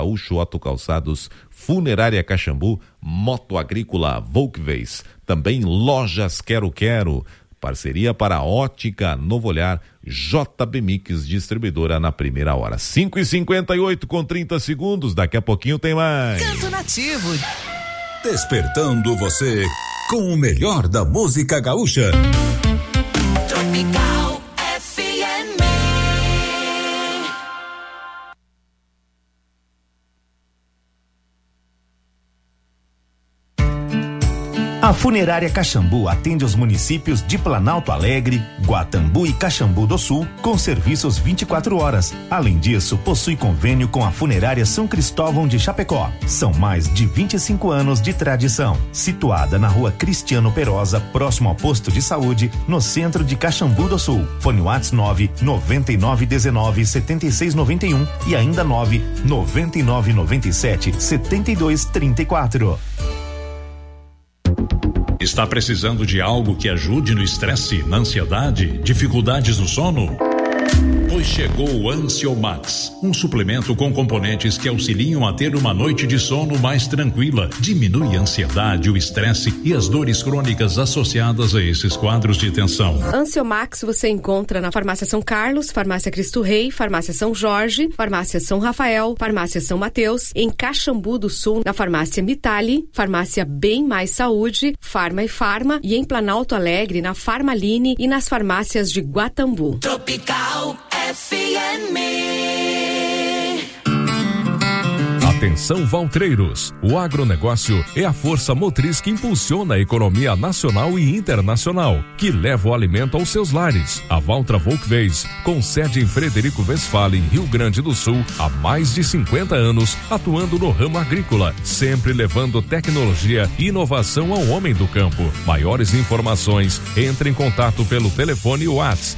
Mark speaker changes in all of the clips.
Speaker 1: Gaúcho, Otto Calçados, Funerária Caxambu, Moto Agrícola Volkswagen, também Lojas Quero Quero, parceria para a Ótica Novo Olhar, JB Mix, distribuidora na primeira hora. 5h58 com 30 segundos, daqui a pouquinho tem mais.
Speaker 2: Canto Nativo.
Speaker 3: Despertando você com o melhor da música gaúcha.
Speaker 2: Tropical FM.
Speaker 4: A Funerária Caxambu atende os municípios de Planalto Alegre, Guatambu e Caxambu do Sul com serviços 24 horas. Além disso, possui convênio com a Funerária São Cristóvão de Chapecó. São mais de 25 anos de tradição. Situada na Rua Cristiano Perosa, próximo ao posto de saúde, no centro de Caxambu do Sul. Fone WhatsApp 999197691 e ainda 999977234.
Speaker 5: Está precisando de algo que ajude no estresse, na ansiedade, dificuldades no sono? Pois chegou o Ansiomax, um suplemento com componentes que auxiliam a ter uma noite de sono mais tranquila, diminui a ansiedade, o estresse e as dores crônicas associadas a esses quadros de tensão.
Speaker 6: Ansiomax você encontra na Farmácia São Carlos, Farmácia Cristo Rei, Farmácia São Jorge, Farmácia São Rafael, Farmácia São Mateus, em Caxambu do Sul, na Farmácia Mitali, Farmácia Bem Mais Saúde, Farma e Farma, e em Planalto Alegre, na Farmaline e nas farmácias de Guatambu.
Speaker 2: Tropical FM.
Speaker 7: Atenção, valtreiros! O agronegócio é a força motriz que impulsiona a economia nacional e internacional, que leva o alimento aos seus lares. A Valtra Volkswagen, com sede em Frederico Westphalen, Rio Grande do Sul, há mais de 50 anos, atuando no ramo agrícola, sempre levando tecnologia e inovação ao homem do campo. Maiores informações, entre em contato pelo telefone WhatsApp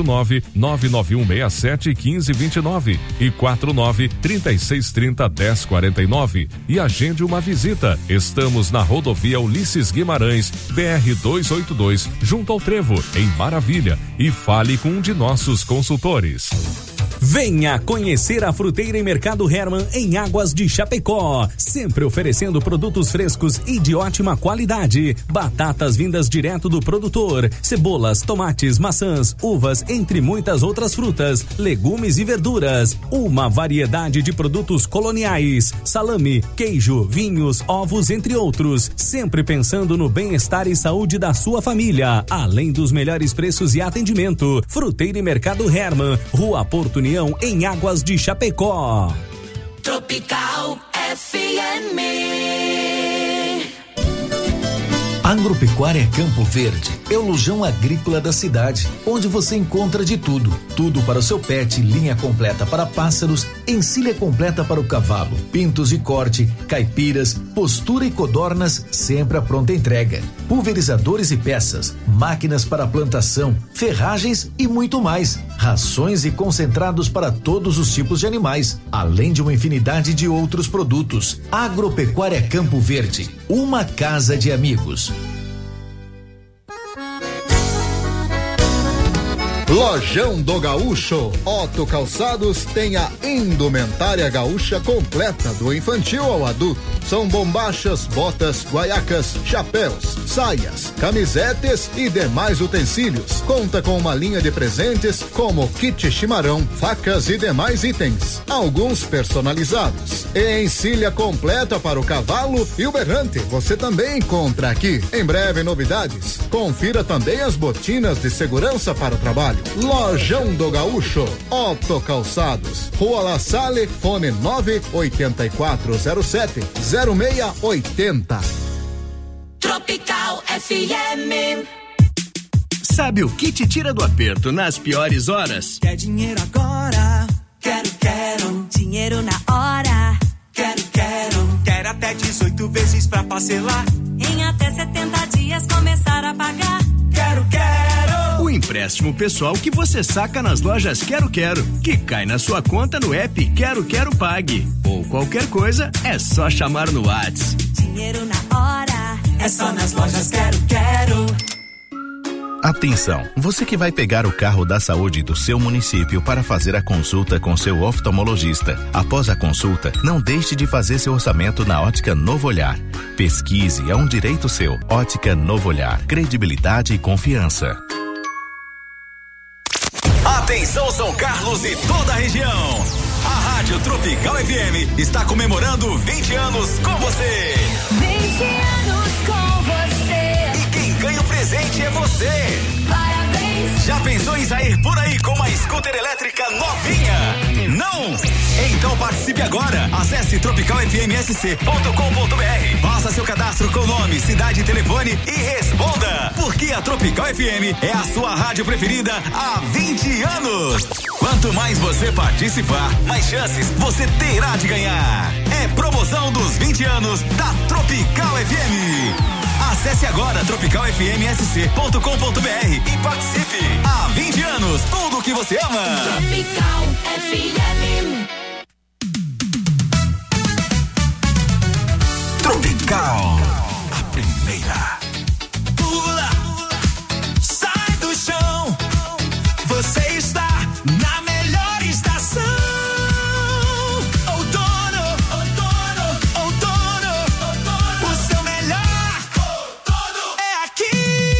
Speaker 7: 49991671529 e 4936301049 e agende uma visita. Estamos na rodovia Ulisses Guimarães, BR-282, junto ao Trevo, em Maravilha, e fale com um de nossos consultores.
Speaker 8: Venha conhecer a Fruteira e Mercado Hermann em Águas de Chapecó, sempre oferecendo produtos frescos e de ótima qualidade. Batatas vindas direto do produtor, cebolas, tomates, maçãs, uvas, entre muitas outras frutas, legumes e verduras. Uma variedade de produtos coloniais, salame, queijo, vinhos, ovos, entre outros. Sempre pensando no bem-estar e saúde da sua família, além dos melhores preços e atendimento. Fruteira e Mercado Hermann, Rua Porto União, em Águas de Chapecó.
Speaker 2: Tropical FM.
Speaker 9: Agropecuária Campo Verde é o lojão agrícola da cidade, onde você encontra de tudo. Tudo para o seu pet, linha completa para pássaros, encilha completa para o cavalo, pintos de corte, caipiras, postura e codornas, sempre à pronta entrega. Pulverizadores e peças, máquinas para plantação, ferragens e muito mais. Rações e concentrados para todos os tipos de animais, além de uma infinidade de outros produtos. Agropecuária Campo Verde, uma casa de amigos.
Speaker 10: Lojão do Gaúcho, Otto Calçados tem a indumentária gaúcha completa do infantil ao adulto. São bombachas, botas, guaiacas, chapéus, saias, camisetes e demais utensílios. Conta com uma linha de presentes como kit chimarrão, facas e demais itens, alguns personalizados. E encilha completa para o cavalo e o berrante você também encontra aqui. Em breve novidades, confira também as botinas de segurança para o trabalho. Lojão do Gaúcho, Otto Calçados, Rua La Salle, fone 98407-0680.
Speaker 2: Tropical FM.
Speaker 11: Sabe o que te tira do aperto nas piores horas?
Speaker 12: Quer dinheiro agora? Quero. Dinheiro na hora? Quero.
Speaker 11: Quer até 18 vezes pra parcelar?
Speaker 12: Em até 70 dias começar a pagar?
Speaker 11: Quero. O empréstimo pessoal que você saca nas lojas Quero, que cai na sua conta no app Quero Pague. Ou qualquer coisa, é só chamar no WhatsApp.
Speaker 12: Dinheiro na hora? É só nas lojas Quero.
Speaker 13: Atenção, você que vai pegar o carro da saúde do seu município para fazer a consulta com seu oftalmologista. Após a consulta, não deixe de fazer seu orçamento na Ótica Novo Olhar. Pesquise, é um direito seu. Ótica Novo Olhar, credibilidade e confiança.
Speaker 14: Atenção São Carlos e toda a região. A Rádio Tropical FM está comemorando 20 anos com você.
Speaker 2: 20 anos com você.
Speaker 14: E quem ganha o presente é você.
Speaker 2: Parabéns.
Speaker 14: Já pensou em sair por aí com uma scooter elétrica novinha? Não? Então participe agora. Acesse tropicalfmsc.com.br. Faça seu cadastro com nome, cidade e telefone e responda. Porque a Tropical FM é a sua rádio preferida há 20 anos. Quanto mais você participar, mais chances você terá de ganhar. É promoção dos 20 anos da Tropical FM. Acesse agora tropicalfmsc.com.br e participe. Há 20 anos, tudo o que você ama.
Speaker 2: Tropical FM.
Speaker 14: Tropical, a primeira.
Speaker 11: Pula, sai do chão. Você está na melhor estação. Outono, o seu melhor é aqui.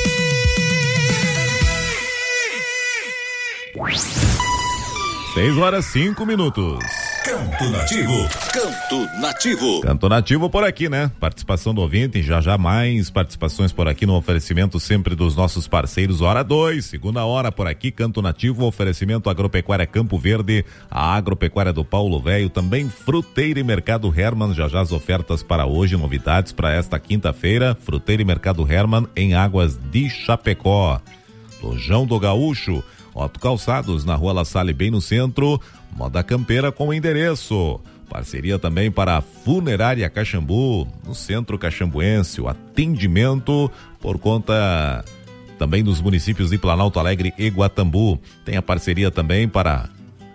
Speaker 1: 6h05.
Speaker 3: Canto Nativo.
Speaker 14: Canto Nativo.
Speaker 1: Canto Nativo por aqui, né? Participação do ouvinte, já mais participações por aqui no oferecimento sempre dos nossos parceiros. Hora 2, segunda hora por aqui, Canto Nativo, oferecimento Agropecuária Campo Verde, a Agropecuária do Paulo Velho, também Fruteira e Mercado Hermann, já as ofertas para hoje, novidades para esta quinta-feira, Fruteira e Mercado Hermann em Águas de Chapecó. Lojão do Gaúcho, Otto Calçados, na Rua La Salle, bem no centro, moda campeira com endereço. Parceria também para a Funerária Caxambu, no centro caxambuense, o atendimento por conta também dos municípios de Planalto Alegre e Guatambu. Tem a parceria também para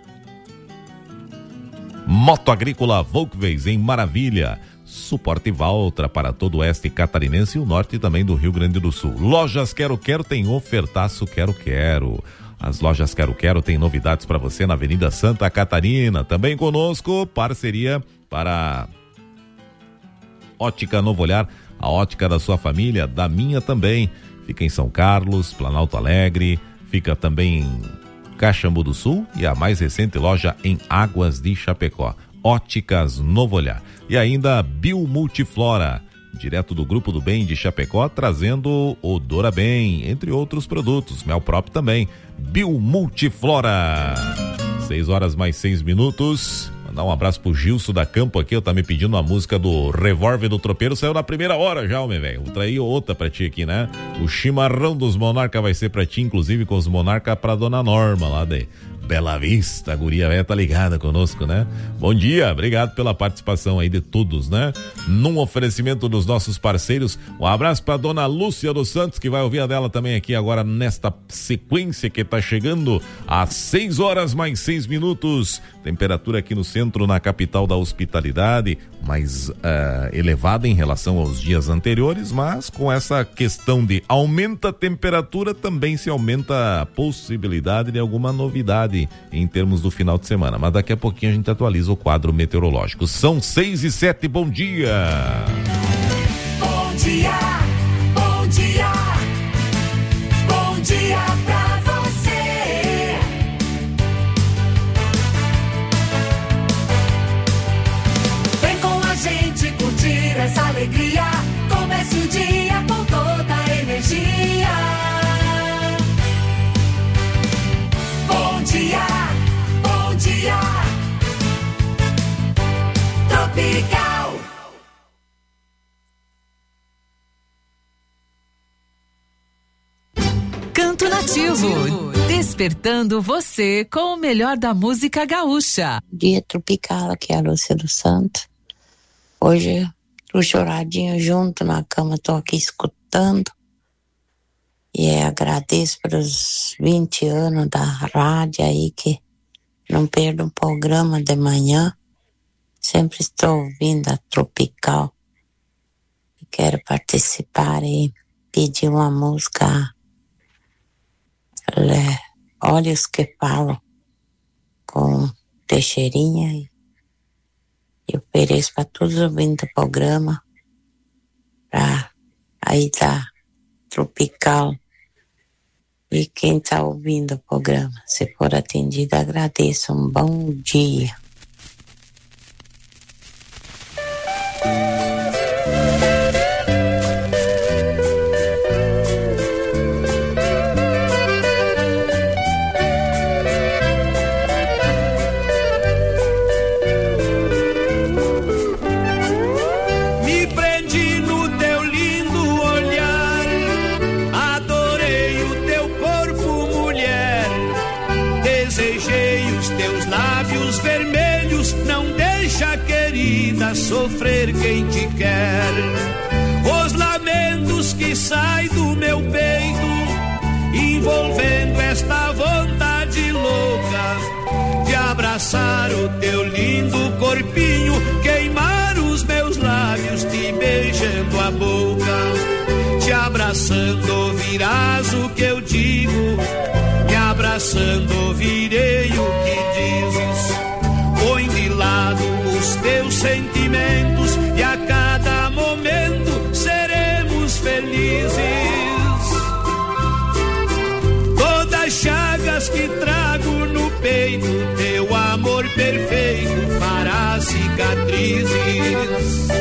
Speaker 1: Moto Agrícola Volkswagen em Maravilha. Suporte Valtra para todo o oeste catarinense e o norte também do Rio Grande do Sul. Lojas Quero Quero tem ofertaço Quero Quero. As lojas Quero Quero tem novidades para você na Avenida Santa Catarina. Também conosco, parceria para Ótica Novo Olhar, a ótica da sua família, da minha também. Fica em São Carlos, Planalto Alegre, fica também em Caxambu do Sul e a mais recente loja em Águas de Chapecó. Óticas Novo Olhar. E ainda Biomultiflora, direto do Grupo do Bem de Chapecó, trazendo o Dora Bem, entre outros produtos, mel próprio também, Biomultiflora. 6h06. Mandar um abraço pro Gilson da Campo aqui, tá me pedindo uma música do Revólver do Tropeiro, saiu na primeira hora já, meu velho. Vou trair outra pra ti aqui, né? O chimarrão dos Monarca vai ser pra ti, inclusive com os Monarca pra Dona Norma, lá de Bela Vista, a guria velha tá ligada conosco, né? Bom dia, obrigado pela participação aí de todos, né? Num oferecimento dos nossos parceiros, um abraço pra Dona Lúcia dos Santos, que vai ouvir a dela também aqui agora nesta sequência que tá chegando às 6h06. Temperatura aqui no centro, na capital da hospitalidade, mais elevada em relação aos dias anteriores, mas com essa questão de aumenta a temperatura, também se aumenta a possibilidade de alguma novidade em termos do final de semana, mas daqui a pouquinho a gente atualiza o quadro meteorológico. São 6h07, bom dia!
Speaker 2: Bom dia, bom dia, bom dia pra você. Vem com a gente curtir essa alegria, comece o dia com toda a energia. Bom dia, bom dia, Tropical.
Speaker 15: Canto Nativo, despertando você com o melhor da música gaúcha.
Speaker 16: Dia Tropical, aqui é a Lúcia dos Santos. Hoje, o choradinho junto na cama, tô aqui escutando. E agradeço pelos 20 anos da rádio aí, que não perdo um programa de manhã. Sempre estou ouvindo a Tropical. E quero participar e pedir uma música Olhos que falam com Teixeirinha e eu ofereço para todos ouvindo o programa, para aí da Tropical e quem está ouvindo o programa. Se for atendido, agradeço. Um bom dia.
Speaker 17: Sofrer quem te quer, os lamentos que saem do meu peito, envolvendo esta vontade louca de abraçar o teu lindo corpinho, queimar os meus lábios, te beijando a boca, te abraçando ouvirás o que eu digo, me abraçando ouvirei o que dizes. Põe de lado os teus sentimentos e a cada momento seremos felizes. Todas as chagas que trago no peito, teu amor perfeito fará cicatrizes.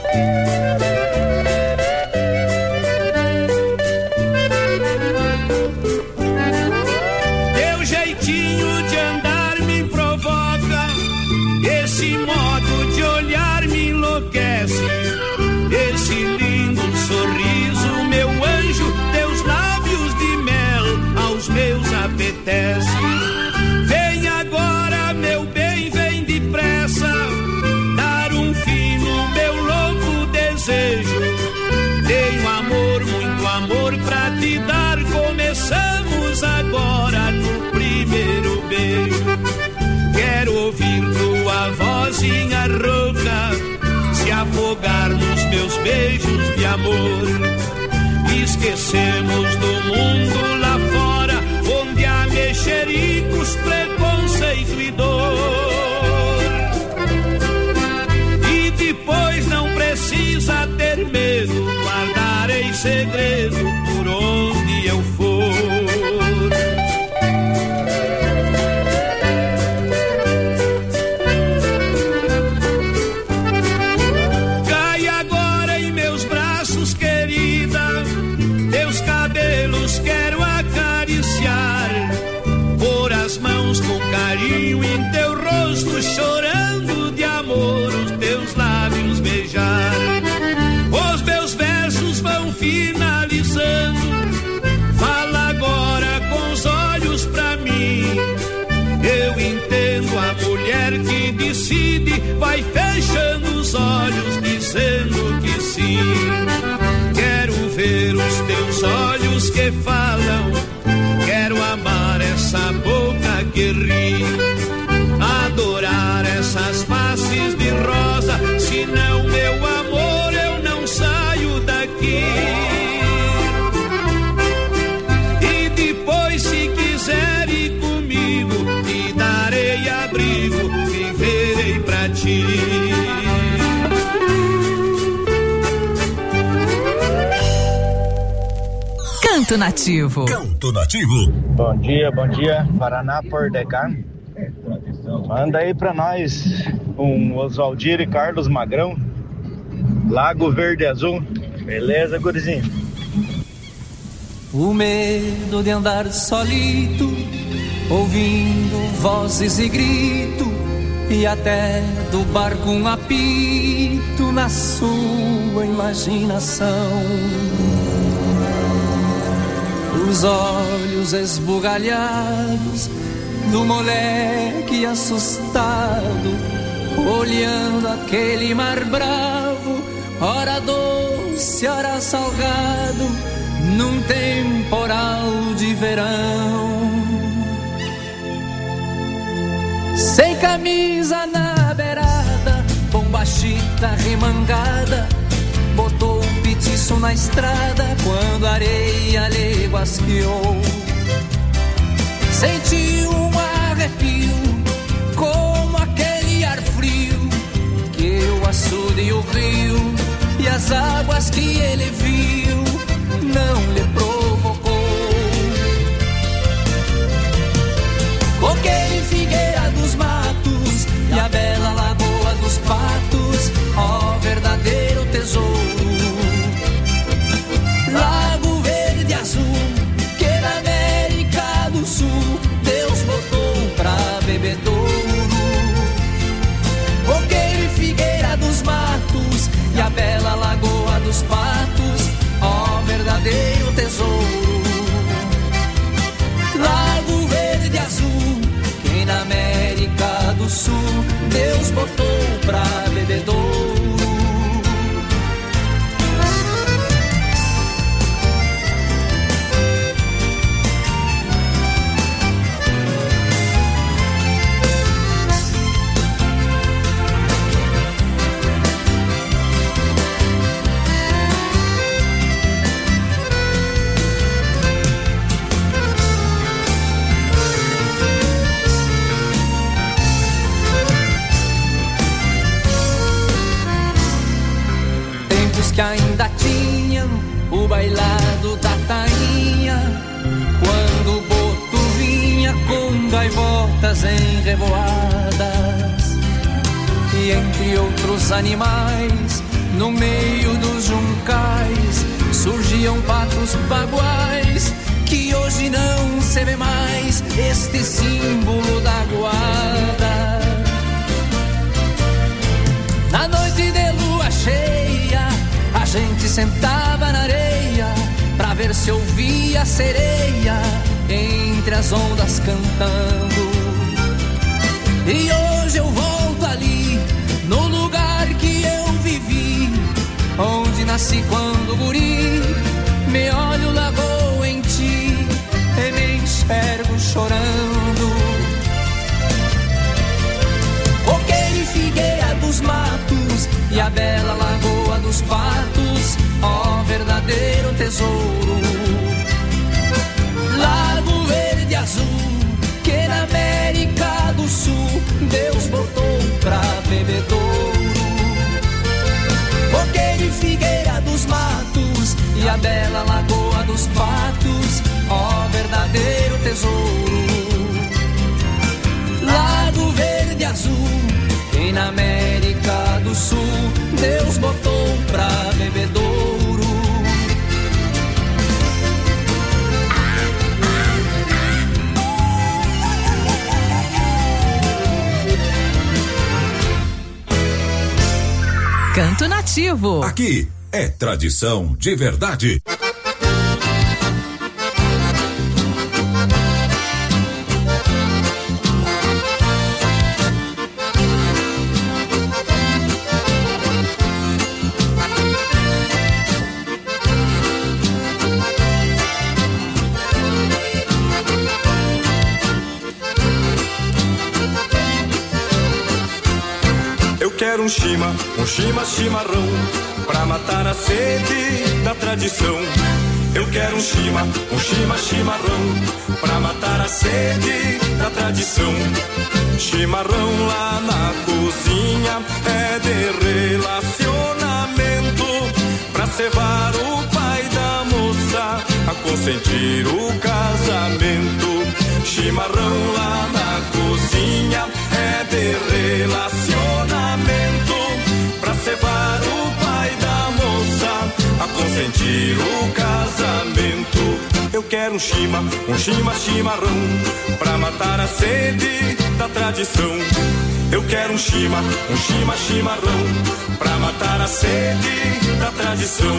Speaker 17: Teu jeitinho de andar me provoca, esse modo de olhar me enlouquece, esse lindo sorriso, meu anjo, teus lábios de mel aos meus apetece. Vem agora, meu bem, vem depressa, dar um fim no meu louco desejo. Tenho amor, muito amor pra te dar, começamos agora no primeiro beijo. Quero ouvir tua vozinha rouca se afogar nos meus beijos de amor. Esquecemos do mundo lá fora, onde há mexericos, preconceito e dor. E depois não precisa ter medo, guardarei segredo por onde eu for. Em teu rosto chorando de amor, os teus lábios beijar. Os meus versos vão finalizando, fala agora com os olhos pra mim. Eu entendo a mulher que decide, vai fechando os olhos dizendo que sim. Quero ver os teus olhos que falam, quero amar essa boca que ri, adorar essas faces de rosa, senão meu amor eu não saio daqui. E depois se quiser ir comigo, te darei abrigo, viverei pra ti.
Speaker 15: Canto Nativo.
Speaker 3: Canto Nativo.
Speaker 18: Bom dia, Paraná Pordecar. Manda aí pra nós um Oswaldir e Carlos Magrão, Lago Verde Azul. Beleza, gurizinho?
Speaker 19: O medo de andar solito, ouvindo vozes e grito, e até do barco um apito na sua imaginação. Os olhos esbugalhados do moleque assustado, olhando aquele mar bravo, ora doce, ora salgado, num temporal de verão. Sem camisa na beirada, bombachita remangada, botou um petiço na estrada quando a areia lhe guasqueou. Senti um arrepio, como aquele ar frio, que o açude e o rio e as águas que ele viu não lhe provocou. Coqueiro em Figueira dos Matos e a bela Lagoa dos Patos, ó verdadeiro tesouro. Lago verde e azul, que na América do Sul Deus botou pra bebedouro. Coqueiro em Figueira dos Matos e a bela Lagoa dos Patos, ó verdadeiro tesouro. Lago verde e azul, que na América do Sul Deus botou pra bebedouro. Que ainda tinham o bailado da tainha, quando o boto vinha com gaivotas em revoadas, e entre outros animais, no meio dos juncais, surgiam patos baguais, que hoje não se vê mais, este símbolo da guarda. Na noite de lua cheia, a gente sentava na areia pra ver se ouvia a sereia entre as ondas cantando. E hoje eu volto ali, no lugar que eu vivi, onde nasci quando guri. Me olho, lagoa em ti, e me enxergo chorando. Coqueiro e Figueira dos Matos e a bela Lagoa dos Patos, ó verdadeiro tesouro. Lago verde e azul, que na América do Sul Deus botou pra bebedouro. Coqueiro e Figueira dos Matos e a bela Lagoa dos Patos, ó verdadeiro tesouro. Lago verde e azul, que na América do Sul Deus botou pra bebedouro.
Speaker 15: Canto Nativo.
Speaker 3: Aqui é tradição de verdade.
Speaker 20: Quero um chimarrão, pra matar a sede da tradição. Eu quero um chimarrão, pra matar a sede da tradição. Chimarrão lá na cozinha é de relacionamento, pra cevar o pai da moça, a consentir o casamento. Chimarrão lá na cozinha é de relacionamento, pra cevar o pai da moça, a consentir o casamento. Eu quero um chimarrão, pra matar a sede da tradição. Eu quero um chimarrão, pra matar a sede da tradição.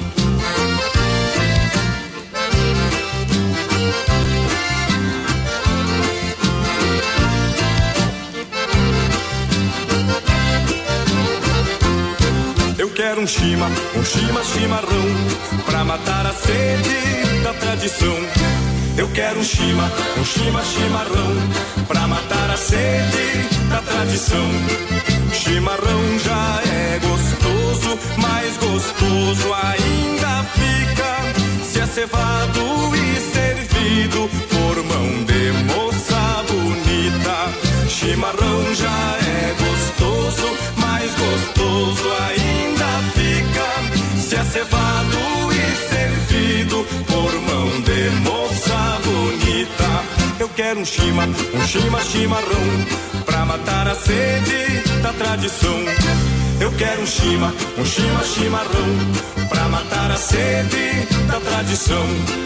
Speaker 20: Eu quero um chimarrão, pra matar a sede da tradição. Eu quero um chimarrão, pra matar a sede da tradição. Chimarrão já é gostoso, mais gostoso ainda fica se é cevado e servido por mão de chimarrão já é gostoso, mais gostoso ainda fica se é cevado e servido por mão de moça bonita. Eu quero um chimarrão pra matar a sede da tradição. Eu quero um chimarrão pra matar a sede da tradição.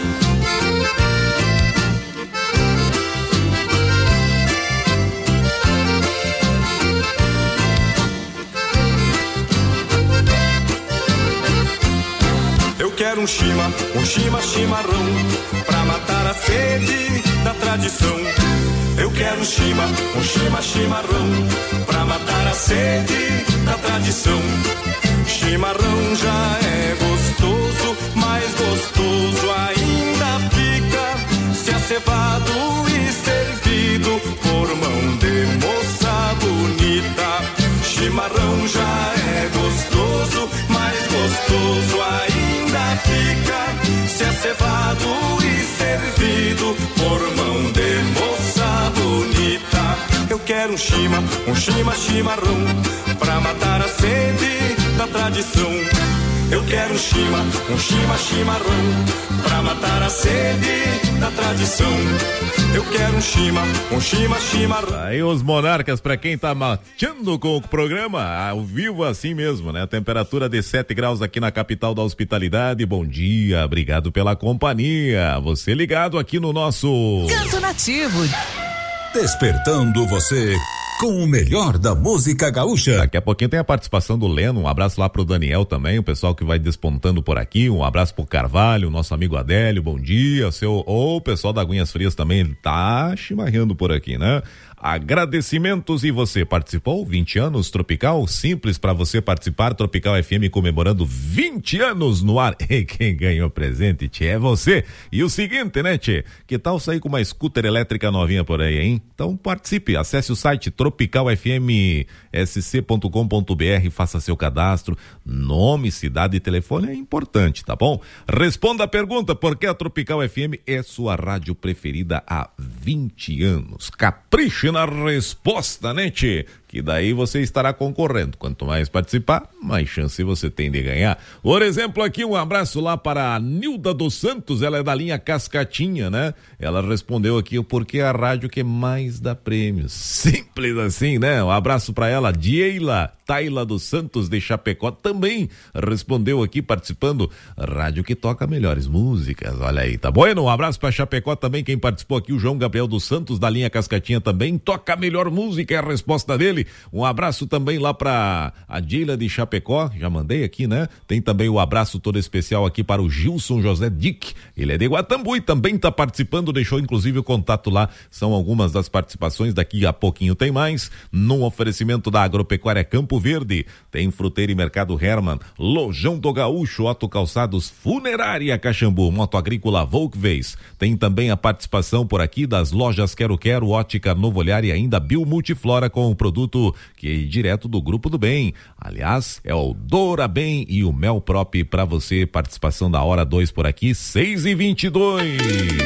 Speaker 20: Eu quero um chimarrão pra matar a sede da tradição. Eu quero um chimarrão pra matar a sede da tradição. Chimarrão já é gostoso, mais gostoso ainda fica se é cevado e servido por mão de moça bonita. Chimarrão já é gostoso, mais gostoso ainda fica se é cevado e servido por mão de moça bonita. Eu quero um chimarrão pra matar a sede da tradição. Eu quero um chimarrão pra matar a sede da tradição. Eu quero um chimarrão.
Speaker 1: Aí os monarcas, pra quem tá mateando com o programa, ao vivo assim mesmo, né? Temperatura de 7 graus aqui na capital da hospitalidade. Bom dia, obrigado pela companhia. Você ligado aqui no nosso
Speaker 15: Canto Nativo.
Speaker 3: Despertando você com o melhor da música gaúcha.
Speaker 1: Daqui a pouquinho tem a participação do Leno, um abraço lá pro Daniel também, o pessoal que vai despontando por aqui, um abraço pro Carvalho, nosso amigo Adélio, bom dia, o pessoal da Aguinhas Frias também, ele tá chimarrando por aqui, né? Agradecimentos. E você participou? 20 anos Tropical, simples para você participar. Tropical FM comemorando 20 anos no ar. E quem ganhou presente, tchê, é você. E o seguinte, né, tchê? Que tal sair com uma scooter elétrica novinha por aí, hein? Então participe, acesse o site tropicalfmsc.com.br, faça seu cadastro, nome, cidade e telefone é importante, tá bom? Responda a pergunta, porque a Tropical FM é sua rádio preferida há 20 anos. Capriche na resposta, né, tchê? Que daí você estará concorrendo. Quanto mais participar, mais chance você tem de ganhar. Por exemplo, aqui um abraço lá para a Nilda dos Santos, ela é da linha Cascatinha, né? Ela respondeu aqui o porquê a rádio que mais dá prêmios. Simples assim, né? Um abraço para ela. Dieila Taila dos Santos de Chapecó também respondeu aqui participando. Rádio que toca melhores músicas, olha aí, tá bom? Um abraço para Chapecó também, quem participou aqui, o João Gabriel dos Santos da linha Cascatinha também, toca a melhor música, é a resposta dele. Um abraço também lá para a Dieila de Chapecó, já mandei aqui, né? Tem também o abraço todo especial aqui para o Gilson José Dick, ele é de Guatambu e também tá participando, deixou inclusive o contato lá, são algumas das participações, daqui a pouquinho tem mais, num oferecimento da Agropecuária Campo Verde, tem Fruteira e Mercado Hermann, Lojão do Gaúcho, Otto Calçados, Funerária Caxambu, Moto Agrícola Volkswagen, tem também a participação por aqui das lojas Quero Quero, Ótica Novo Olhar e ainda Bio Multiflora com o produto que é direto do Grupo do Bem. Aliás, é o Doura Bem e o Mel Prop para você, participação da hora 2 por aqui, 6h22.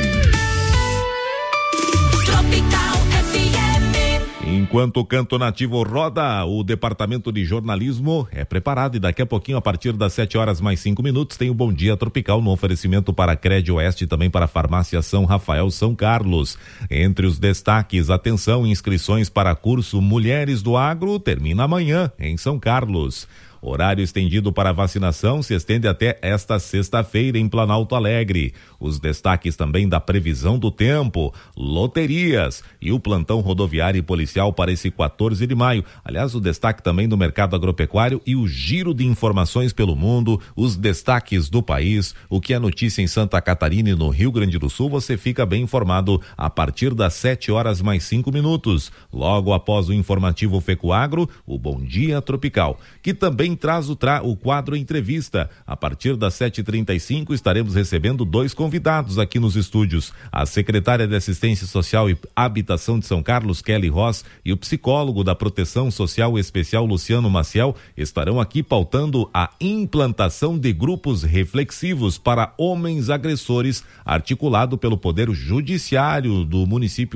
Speaker 1: Enquanto o Canto Nativo roda, o Departamento de Jornalismo é preparado e daqui a pouquinho, a partir das 7h mais 5 minutos, tem o Bom Dia Tropical no oferecimento para a Crédito Oeste e também para a Farmácia São Rafael São Carlos. Entre os destaques, atenção, inscrições para curso Mulheres do Agro termina amanhã em São Carlos. Horário estendido para vacinação se estende até esta sexta-feira em Planalto Alegre. Os destaques também da previsão do tempo, loterias e o plantão rodoviário e policial para esse 14 de maio. Aliás, o destaque também do mercado agropecuário e o giro de informações pelo mundo, os destaques do país, o que é notícia em Santa Catarina e no Rio Grande do Sul, você fica bem informado a partir das 7h mais 5 minutos. Logo após o informativo Fecoagro, o Bom Dia Tropical, que também traz o quadro Entrevista. A partir das 7h35 estaremos recebendo 2 convidados aqui nos estúdios. A secretária de Assistência Social e Habitação de São Carlos, Kelly Ross, e o psicólogo da Proteção Social Especial, Luciano Maciel, estarão aqui pautando a implantação de grupos reflexivos para homens agressores, articulado pelo Poder Judiciário do município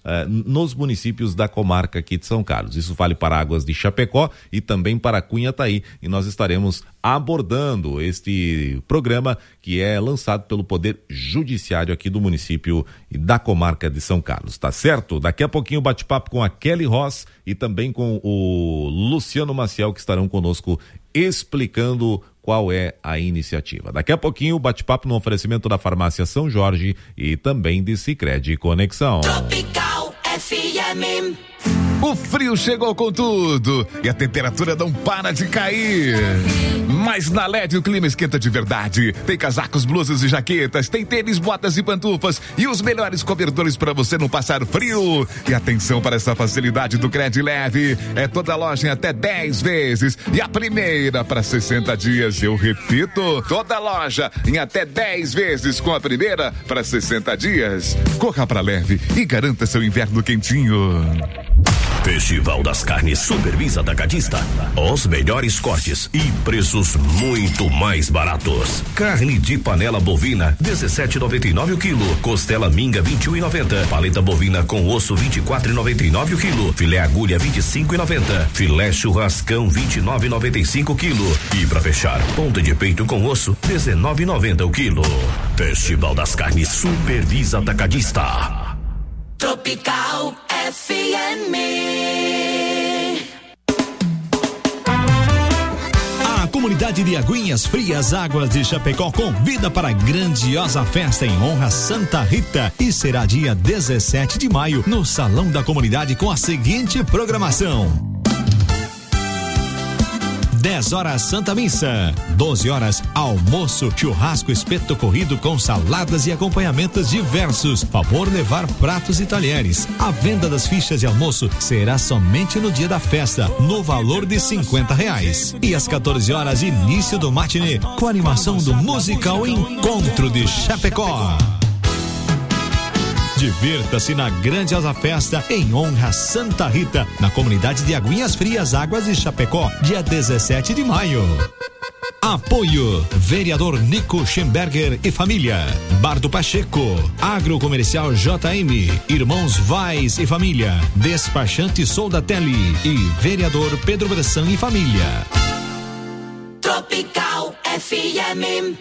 Speaker 1: nos municípios da comarca aqui de São Carlos. Isso vale para Águas de Chapecó e também para Cunhataí, e nós estaremos abordando este programa que é lançado pelo Poder Judiciário aqui do município e da comarca de São Carlos, tá certo? Daqui a pouquinho bate-papo com a Kelly Ross e também com o Luciano Maciel, que estarão conosco explicando qual é a iniciativa. Daqui a pouquinho, bate-papo no oferecimento da Farmácia São Jorge e também de Sicredi Conexão.
Speaker 2: Tropical FM.
Speaker 21: O frio chegou com tudo e a temperatura não para de cair. Mas na LED o clima esquenta de verdade. Tem casacos, blusas e jaquetas, tem tênis, botas e pantufas e os melhores cobertores para você não passar frio. E atenção para essa facilidade do Cred Leve. É toda loja em até 10 vezes e a primeira para 60 dias. Eu repito, toda loja em até 10 vezes com a primeira para 60 dias. Corra para Leve e garanta seu inverno quentinho.
Speaker 22: Festival das Carnes Supervisa Atacadista. Os melhores cortes e preços muito mais baratos. Carne de panela bovina 17,99 o quilo. Costela minga 21,90. Paleta bovina com osso 24,99 o quilo. Filé agulha 25,90. Filé churrascão 29,95 o quilo. E para fechar, ponta de peito com osso 19,90 o quilo. Festival das Carnes Supervisa Atacadista.
Speaker 2: Tropical FM.
Speaker 23: A comunidade de Aguinhas Frias Águas de Chapecó convida para a grandiosa festa em honra a Santa Rita e será dia 17 de maio no Salão da Comunidade com a seguinte programação: 10 horas Santa Missa, 12 horas almoço, churrasco, espeto corrido com saladas e acompanhamentos diversos. Favor levar pratos e talheres. A venda das fichas de almoço será somente no dia da festa, no valor de R$50. E às 14 horas início do matinê com a animação do musical Encontro de Chapecó. Divirta-se na grandiosa festa em honra a Santa Rita, na comunidade de Aguinhas Frias Águas de Chapecó, dia 17 de maio. Apoio: Vereador Nico Schemberger e família, Bar do Pacheco, Agrocomercial JM, Irmãos Vaz e família, Despachante Soldatelli e Vereador Pedro Bressan e família.
Speaker 2: Tropical FM.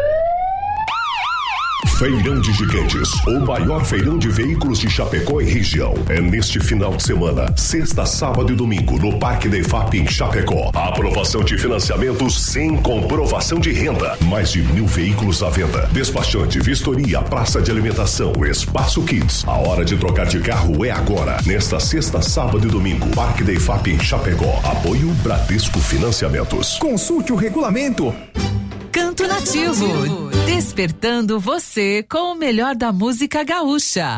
Speaker 24: Feirão de Gigantes, o maior feirão de veículos de Chapecó e região. É neste final de semana, sexta, sábado e domingo, no Parque da EFAP em Chapecó. A aprovação de financiamentos sem comprovação de renda. Mais de 1.000 veículos à venda. Despachante, vistoria, praça de alimentação, espaço Kids. A hora de trocar de carro é agora. Nesta sexta, sábado e domingo, Parque da EFAP em Chapecó. Apoio Bradesco Financiamentos.
Speaker 25: Consulte o regulamento.
Speaker 15: Canto Nativo, despertando você com o melhor da música gaúcha.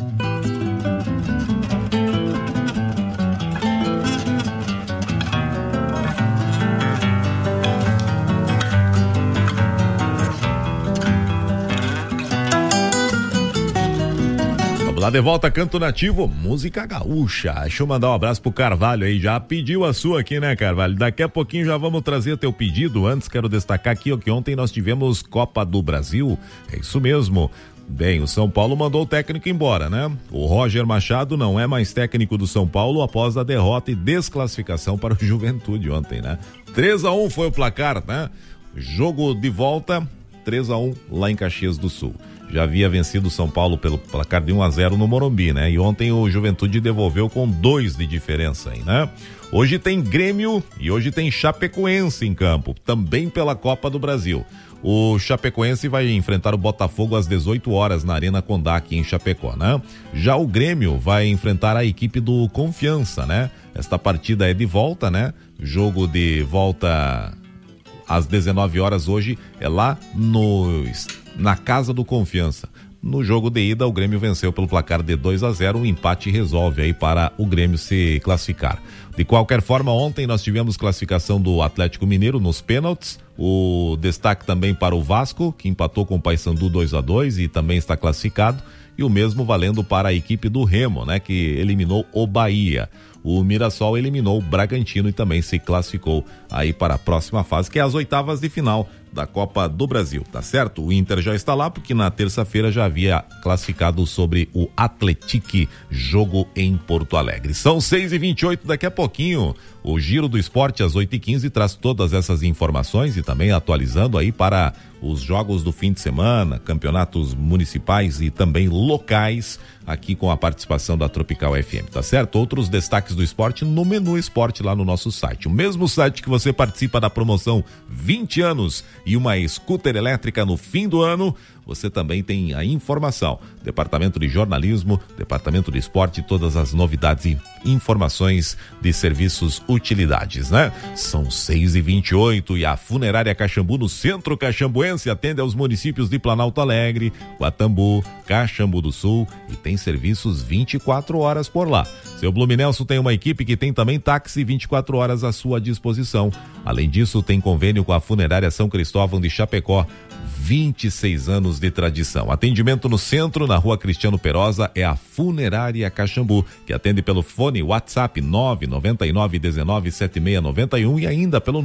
Speaker 1: Lá de volta, Canto Nativo, música gaúcha. Deixa eu mandar um abraço pro Carvalho aí, já pediu a sua aqui, né, Carvalho? Daqui a pouquinho já vamos trazer teu pedido. Antes quero destacar aqui que ontem nós tivemos Copa do Brasil, é isso mesmo. Bem, o São Paulo mandou o técnico embora, né? O Roger Machado não é mais técnico do São Paulo após a derrota e desclassificação para o Juventude ontem, né? 3-1 foi o placar, né? Jogo de volta, 3-1 lá em Caxias do Sul. Já havia vencido o São Paulo pelo placar de 1-0 no Morumbi, né? E ontem o Juventude devolveu com 2 de diferença aí, né? Hoje tem Grêmio e hoje tem Chapecoense em campo, também pela Copa do Brasil. O Chapecoense vai enfrentar o Botafogo às 18 horas na Arena Condá aqui em Chapecó, né? Já o Grêmio vai enfrentar a equipe do Confiança, né? Esta partida é de volta, né? Jogo de volta às 19 horas hoje é lá na Casa do Confiança. No jogo de ida, o Grêmio venceu pelo placar de 2-0, um empate resolve aí para o Grêmio se classificar. De qualquer forma, ontem nós tivemos classificação do Atlético Mineiro nos pênaltis, o destaque também para o Vasco, que empatou com o Paysandu 2-2 e também está classificado, e o mesmo valendo para a equipe do Remo, né, que eliminou o Bahia. O Mirassol eliminou o Bragantino e também se classificou aí para a próxima fase, que é as oitavas de final da Copa do Brasil, tá certo? O Inter já está lá porque na terça-feira já havia classificado sobre o Atlético, jogo em Porto Alegre. São 6h28, daqui a pouquinho o Giro do Esporte às 8h15 traz todas essas informações e também atualizando aí para os jogos do fim de semana, campeonatos municipais e também locais, aqui com a participação da Tropical FM, tá certo? Outros destaques do esporte no Menu Esporte lá no nosso site. O mesmo site que você participa da promoção 20 anos e uma scooter elétrica no fim do ano, você também tem a informação. Departamento de Jornalismo, Departamento de Esporte, todas as novidades e informações de serviços, utilidades, né? São 6h28 e a Funerária Caxambu, no centro caxambuense, atende aos municípios de Planalto Alegre, Guatambu, Caxambu do Sul e tem serviços 24 horas por lá. Seu Blumenelso tem uma equipe que tem também táxi 24 horas à sua disposição. Além disso, tem convênio com a Funerária São Cristóvão de Chapecó, 26 anos de tradição. Atendimento no centro, na Rua Cristiano Perosa, é a Funerária Caxambu, que atende pelo fone WhatsApp 999197691 e ainda pelo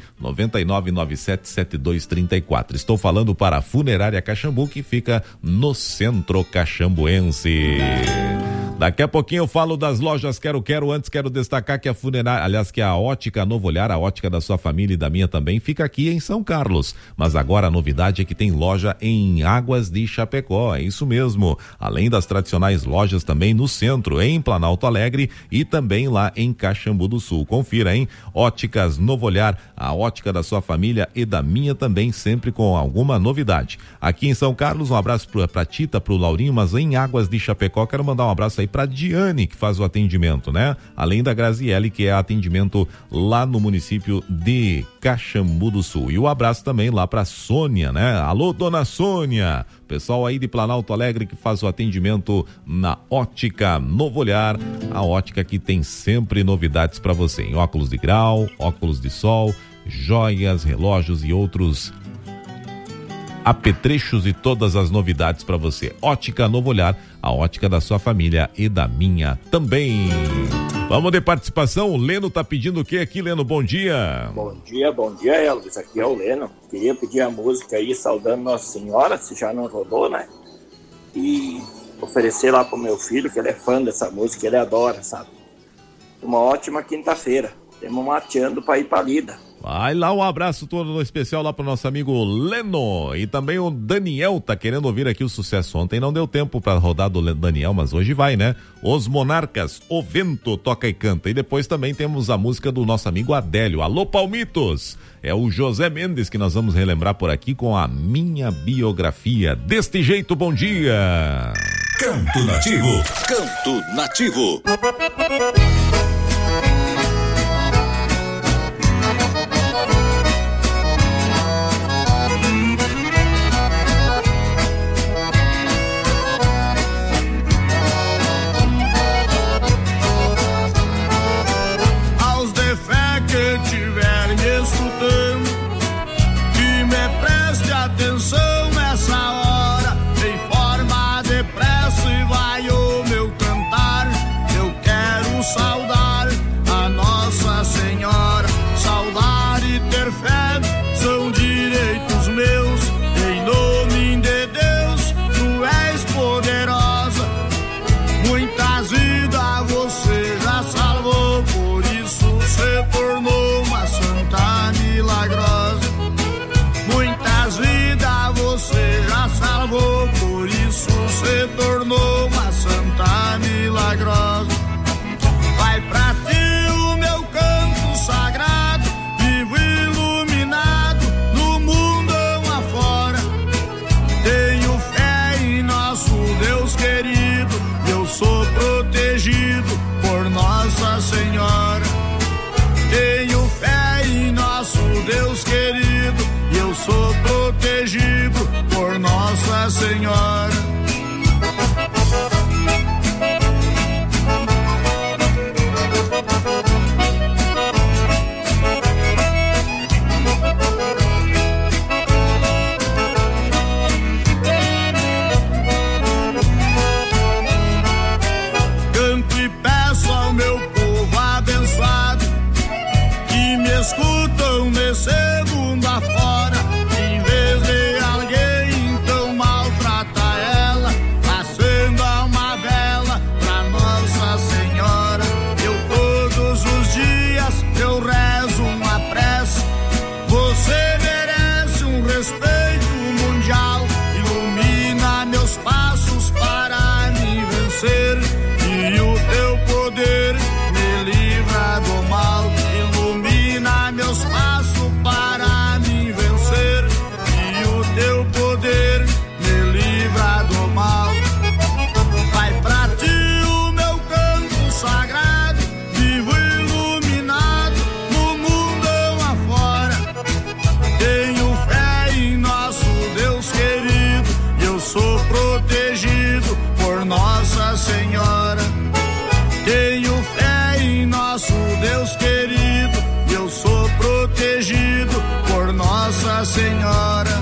Speaker 1: 999977234. Estou falando para a Funerária Caxambu, que fica no centro caxambuense. Daqui a pouquinho eu falo das lojas Quero. Antes quero destacar que a Funerária, aliás, que a Ótica Novo Olhar, a ótica da sua família e da minha também, fica aqui em São Carlos. Mas agora a novidade é que tem loja em Águas de Chapecó, é isso mesmo. Além das tradicionais lojas também no centro, em Planalto Alegre e também lá em Caxambu do Sul. Confira, hein? Óticas Novo Olhar, a ótica da sua família e da minha também, sempre com alguma novidade. Aqui em São Carlos, um abraço pra Tita, pro Laurinho, mas em Águas de Chapecó, quero mandar um abraço aí pra Diane, que faz o atendimento, né? Além da Graziele, que é atendimento lá no município de Caxambu do Sul. E o abraço também lá pra Sônia, né? Alô, dona Sônia! Pessoal aí de Planalto Alegre que faz o atendimento na Ótica Novo Olhar, a ótica que tem sempre novidades para você, em óculos de grau, óculos de sol, joias, relógios e outros apetrechos e todas as novidades para você. Ótica Novo Olhar, a ótica da sua família e da minha também. Vamos de participação, o Leno tá pedindo o que aqui, Leno? Bom dia.
Speaker 4: Bom dia, Elvis, aqui é o Leno. Queria pedir a música aí, Saudando Nossa Senhora, se já não rodou, né? E oferecer lá pro meu filho, que ele é fã dessa música, ele adora, sabe? Uma ótima quinta-feira, temos mateando pra ir pra lida.
Speaker 1: Vai lá, um abraço todo especial lá pro nosso amigo Leno. E também o Daniel tá querendo ouvir aqui o sucesso. Ontem não deu tempo pra rodar do Daniel, mas hoje vai, né? Os Monarcas, O Vento Toca e Canta. E depois também temos a música do nosso amigo Adélio. Alô, Palmitos! É o José Mendes que nós vamos relembrar por aqui com a Minha Biografia. Deste jeito, bom dia!
Speaker 3: Canto Nativo.
Speaker 14: Canto Nativo.
Speaker 17: Que me preste atenção nessa hora, em forma de prece vai o meu cantar. Eu quero saudar a Nossa Senhora, saudar e ter fé são direitos meus. Em nome de Deus, tu és poderosa, muitas vidas você já salvou, por isso se tornou uma santa milagrosa. Muitas vidas Nossa Senhora.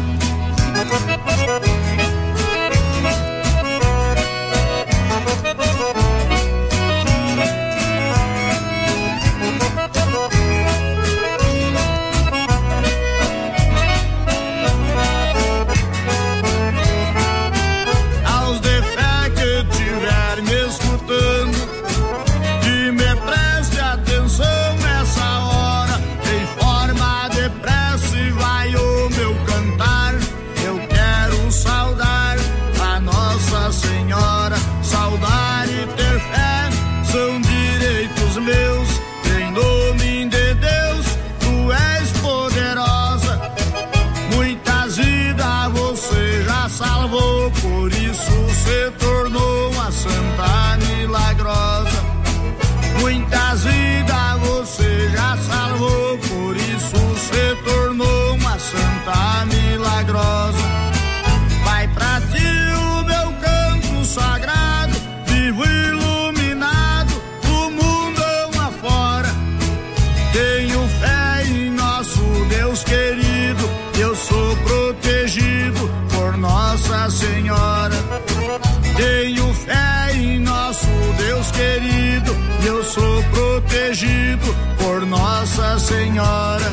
Speaker 17: Aos de fé que tiver me escutando, que me preste atenção nessa hora. Em forma de prece vai o meu cantar. Eu quero saudar a Nossa Senhora. Saudar e ter fé são direitos meus. Em nome de Deus, tu és poderosa. Muitas vidas você já salvou, por isso se tornou uma santa milagrosa. Muitas vidas você já salvou, por isso se tornou uma santa milagrosa. Vai pra ti o meu canto sagrado, vivo iluminado, o mundão afora. Tenho fé em nosso Deus querido, eu sou protegido por Nossa Senhora. Tenho fé em nosso Deus querido, eu sou protegido por Nossa Senhora.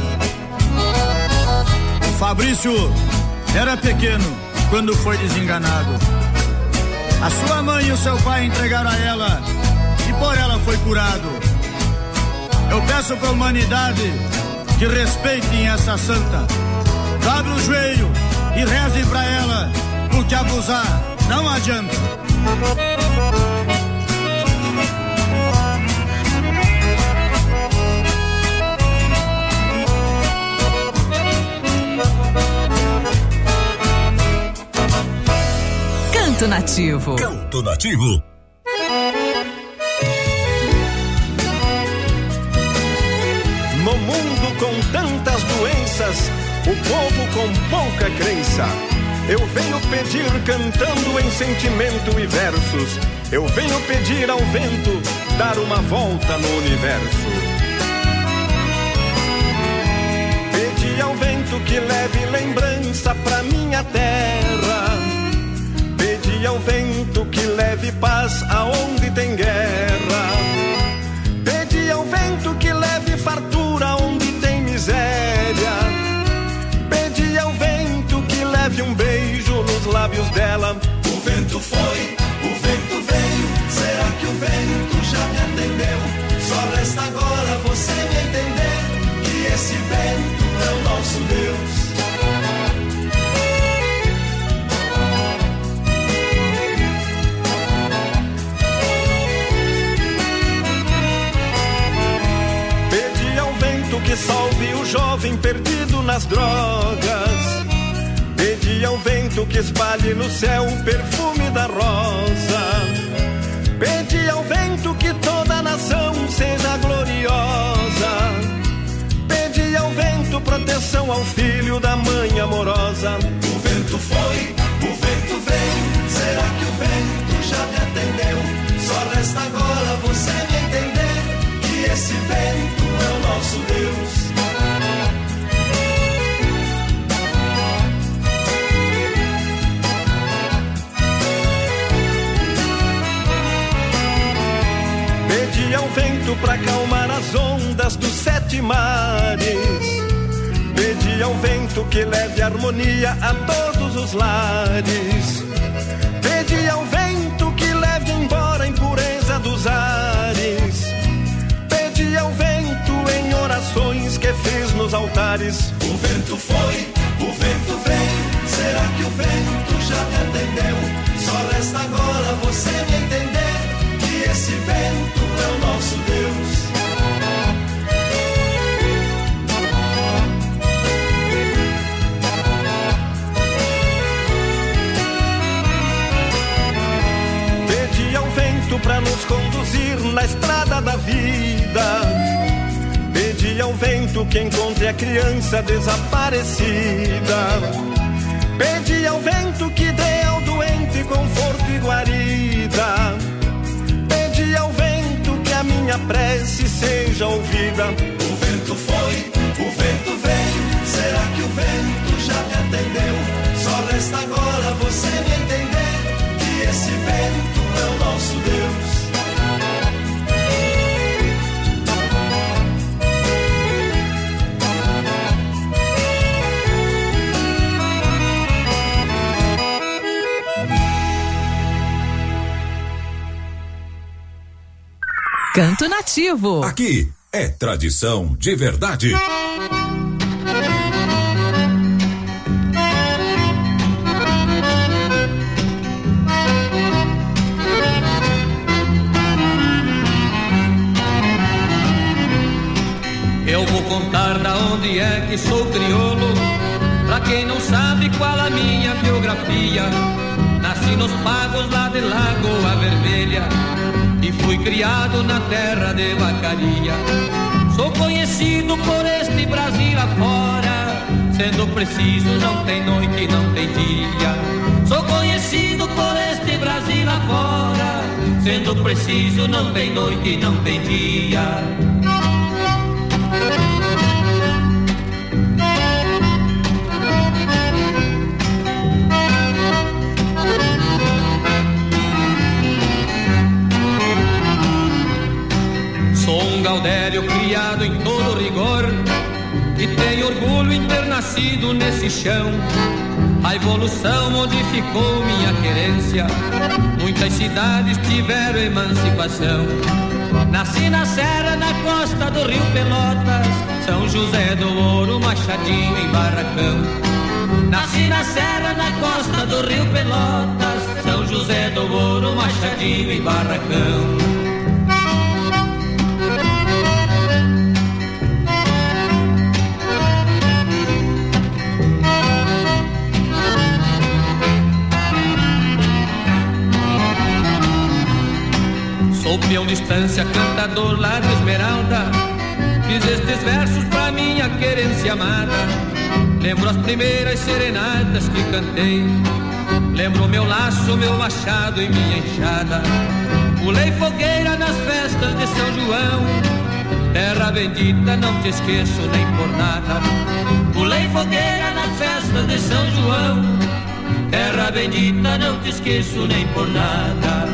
Speaker 17: O Fabrício era pequeno quando foi desenganado. A sua mãe e o seu pai entregaram a ela e por ela foi curado. Eu peço pra humanidade que respeitem essa santa. Dobre o joelho e rezem pra ela, porque abusar não adianta.
Speaker 15: Canto Nativo.
Speaker 3: Canto Nativo.
Speaker 5: No mundo com tantas doenças, o povo com pouca crença, eu venho pedir cantando em sentimento e versos. Eu venho pedir ao vento dar uma volta no universo. Pedi ao vento que leve lembrança pra minha terra. Pedi ao vento que leve paz aonde tem guerra. Pedi ao vento que leve fartura onde tem miséria. Pedi ao vento que leve um beijo nos lábios dela.
Speaker 20: O vento foi, o vento veio. Será que o vento já me atendeu? Só resta agora você me entender que esse vento é o nosso Deus.
Speaker 5: Que salve o jovem perdido nas drogas. Pedi ao vento que espalhe no céu o perfume da rosa. Pedi ao vento que toda a nação seja gloriosa. Pedi ao vento proteção ao filho da mãe amorosa.
Speaker 20: O vento foi, o vento veio. Será que o vento já me atendeu? Só resta agora você me entender que esse vento é o nosso Deus.
Speaker 5: Pedi ao vento pra acalmar as ondas dos 7 mares. Pedi ao vento que leve harmonia a todos os lares. Pedi ao vento que leve embora a impureza dos ares. Pedi ao vento em orações que fiz nos altares.
Speaker 20: O vento foi, o vento veio. Será que o vento já me atendeu? Só resta agora você me entender que esse vento é o nosso Deus.
Speaker 5: Pedi ao vento pra nos conduzir na estrada da vida. Pedi ao vento que encontre a criança desaparecida. Pedi ao vento que dê ao doente conforto e guarida. Pedi ao vento que a minha prece seja ouvida.
Speaker 20: O vento foi, o vento veio. Será que o vento
Speaker 5: entendeu. Só resta agora você me entender, que esse vento é o nosso Deus.
Speaker 15: Canto Nativo.
Speaker 3: Aqui é tradição de verdade.
Speaker 19: Eu vou contar da onde é que sou crioulo, pra quem não sabe qual a minha biografia. Nasci nos pagos lá de Lagoa Vermelha e fui criado na terra de Vacaria. Sou conhecido por este Brasil afora, sendo preciso não tem noite, não tem dia. Sou conhecido por este Brasil afora, sendo preciso não tem noite, não tem dia. Sou um gaudério criado em todo rigor e tenho orgulho em ter nascido nesse chão. A evolução modificou minha querência, muitas cidades tiveram emancipação. Nasci na serra, na costa do rio Pelotas, São José do Ouro, Machadinho e Barracão. Nasci na serra, na costa do rio Pelotas, São José do Ouro, Machadinho e Barracão. Sou peão de estância, cantador lá de Esmeralda, fiz estes versos pra minha querência amada. Lembro as primeiras serenatas que cantei, lembro meu laço, meu machado e minha enxada. Pulei fogueira nas festas de São João, terra bendita, não te esqueço nem por nada. Pulei fogueira nas festas de São João, terra bendita, não te esqueço nem por nada.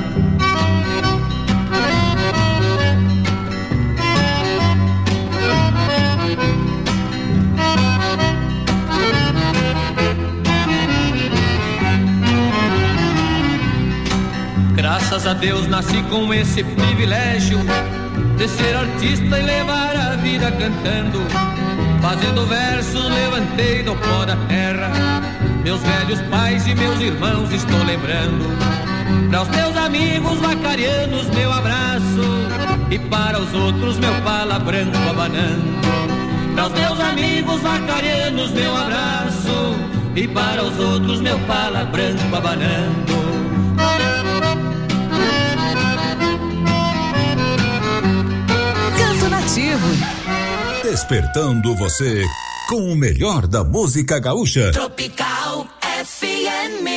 Speaker 19: Graças a Deus nasci com esse privilégio de ser artista e levar a vida cantando. Fazendo versos levantei do pó da terra, meus velhos pais e meus irmãos estou lembrando. Para os meus amigos vacarianos meu abraço, e para os outros meu pala branco abanando. Para os meus amigos vacarianos meu abraço, e para os outros meu pala branco abanando.
Speaker 3: Despertando você com o melhor da música gaúcha.
Speaker 2: Tropical FM.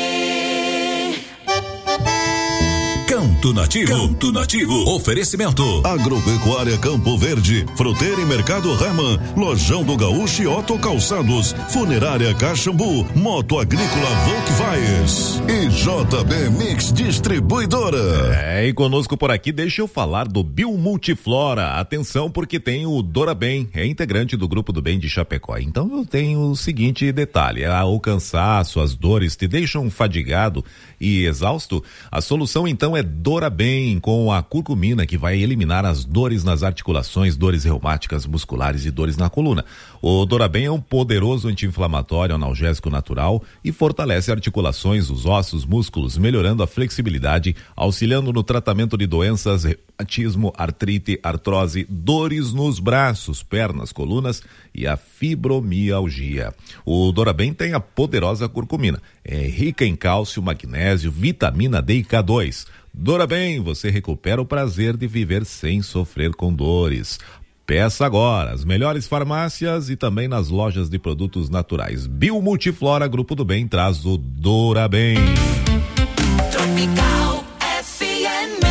Speaker 3: Canto Nativo. Canto Nativo. Oferecimento. Agropecuária Campo Verde. Fruteira e Mercado Raman. Lojão do Gaúcho e Otto Calçados. Funerária Caxambu. Moto Agrícola Volkswagen. E JB Mix Distribuidora.
Speaker 1: E conosco por aqui, deixa eu falar do Biomultiflora. Atenção, porque tem o Dorabem, é integrante do Grupo do Bem de Chapecó. Então eu tenho o seguinte detalhe: o cansaço, as dores te deixam fadigado e exausto? A solução então é Dorabem, com a curcumina, que vai eliminar as dores nas articulações, dores reumáticas, musculares e dores na coluna. O Dorabem é um poderoso anti-inflamatório, analgésico natural e fortalece articulações, os ossos, músculos, melhorando a flexibilidade, auxiliando no tratamento de doenças, reumatismo, artrite, artrose, dores nos braços, pernas, colunas e a fibromialgia. O Dorabem tem a poderosa curcumina, é rica em cálcio, magnésio, vitamina D e K2. Dorabem, você recupera o prazer de viver sem sofrer com dores. Peça agora, as melhores farmácias e também nas lojas de produtos naturais. Biomultiflora, Grupo do Bem, traz o Dorabem.
Speaker 2: Tropical FM.